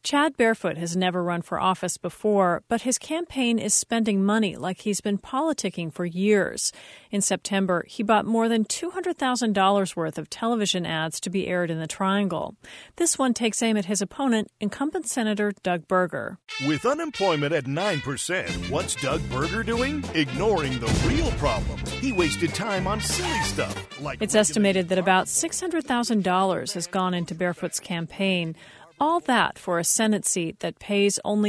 Chad Barefoot has never run for office before, but his campaign is spending money like he's been politicking for years. In September, he bought more than $200,000 worth of television ads to be aired in the Triangle. This one takes aim at his opponent, incumbent Senator Doug Burger. With unemployment at 9%, what's Doug Burger doing? Ignoring the real problems. He wasted time on silly stuff. It's estimated that about $600,000 has gone into Barefoot's campaign. All that for a Senate seat that pays only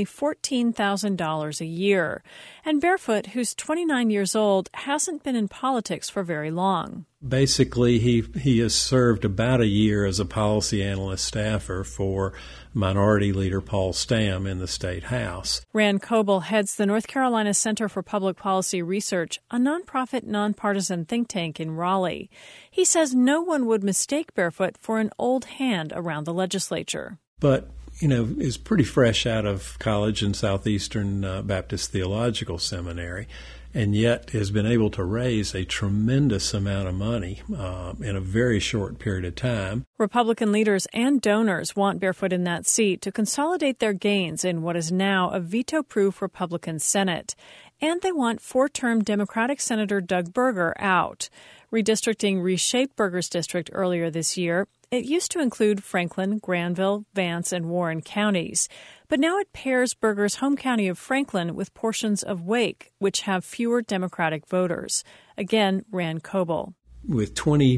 $14,000 a year. And Barefoot, who's 29 years old, hasn't been in politics for very long. Basically, he has served about a year as a policy analyst staffer for Minority Leader Paul Stam in the State House. Rand Coble heads the North Carolina Center for Public Policy Research, a nonprofit, nonpartisan think tank in Raleigh. He says no one would mistake Barefoot for an old hand around the legislature. But, is pretty fresh out of college in Southeastern Baptist Theological Seminary, and yet has been able to raise a tremendous amount of money in a very short period of time. Republican leaders and donors want Barefoot in that seat to consolidate their gains in what is now a veto-proof Republican Senate. And they want four-term Democratic Senator Doug Burger out. Redistricting reshaped Burger's district earlier this year. It used to include Franklin, Granville, Vance, and Warren counties. But now it pairs Burger's home county of Franklin with portions of Wake, which have fewer Democratic voters. Again, Rand Coble. With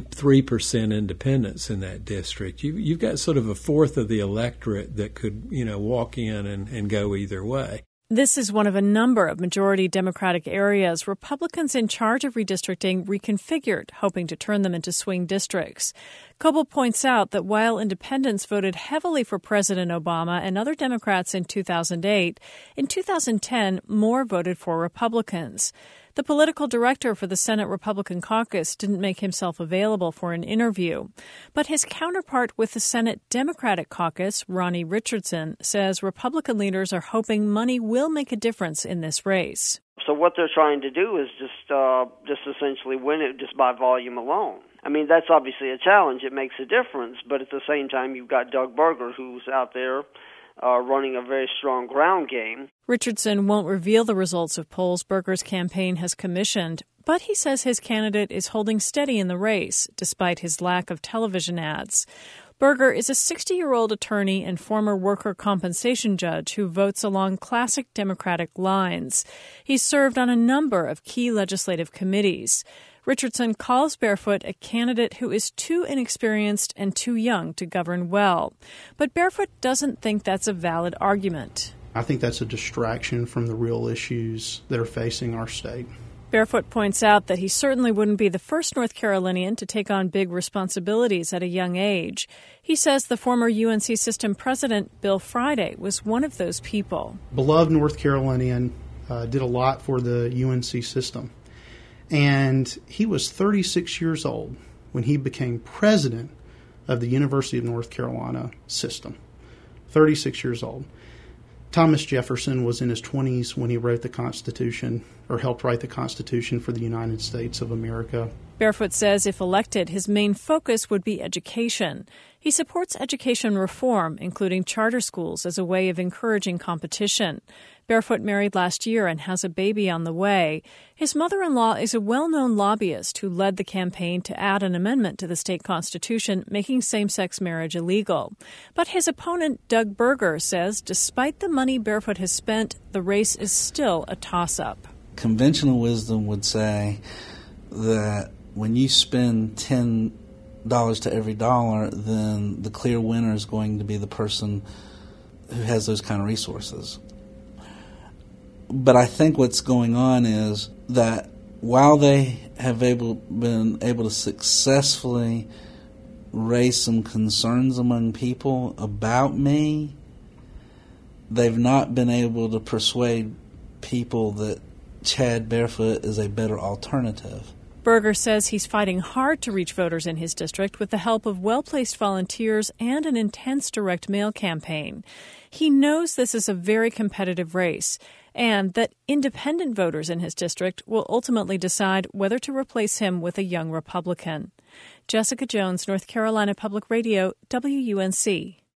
23% independents in that district, you've got sort of a fourth of the electorate that could, walk in and go either way. This is one of a number of majority Democratic areas Republicans in charge of redistricting reconfigured, hoping to turn them into swing districts. Coble points out that while independents voted heavily for President Obama and other Democrats in 2008, in 2010, more voted for Republicans. The political director for the Senate Republican caucus didn't make himself available for an interview. But his counterpart with the Senate Democratic caucus, Ronnie Richardson, says Republican leaders are hoping money will make a difference in this race. So what they're trying to do is just essentially win it just by volume alone. I mean, that's obviously a challenge. It makes a difference. But at the same time, you've got Doug Burger, who's out there running a very strong ground game. Richardson won't reveal the results of polls Burger's campaign has commissioned, but he says his candidate is holding steady in the race, despite his lack of television ads. Burger is a 60-year-old attorney and former worker compensation judge who votes along classic Democratic lines. He's served on a number of key legislative committees. Richardson calls Barefoot a candidate who is too inexperienced and too young to govern well. But Barefoot doesn't think that's a valid argument. I think that's a distraction from the real issues that are facing our state. Barefoot points out that he certainly wouldn't be the first North Carolinian to take on big responsibilities at a young age. He says the former UNC system president, Bill Friday, was one of those people. Beloved North Carolinian, did a lot for the UNC system. And he was 36 years old when he became president of the University of North Carolina system. 36 years old. Thomas Jefferson was in his 20s when he wrote the Constitution, or helped write the Constitution for the United States of America. Barefoot says if elected, his main focus would be education. He supports education reform, including charter schools, as a way of encouraging competition. Barefoot married last year and has a baby on the way. His mother-in-law is a well-known lobbyist who led the campaign to add an amendment to the state constitution making same-sex marriage illegal. But his opponent, Doug Burger, says despite the money Barefoot has spent, the race is still a toss-up. Conventional wisdom would say that when you spend $10 to every dollar, then the clear winner is going to be the person who has those kind of resources. But I think what's going on is that while they have been able to successfully raise some concerns among people about me, they've not been able to persuade people that Chad Barefoot is a better alternative. Burger says he's fighting hard to reach voters in his district with the help of well-placed volunteers and an intense direct mail campaign. He knows this is a very competitive race and that independent voters in his district will ultimately decide whether to replace him with a young Republican. Jessica Jones, North Carolina Public Radio, WUNC.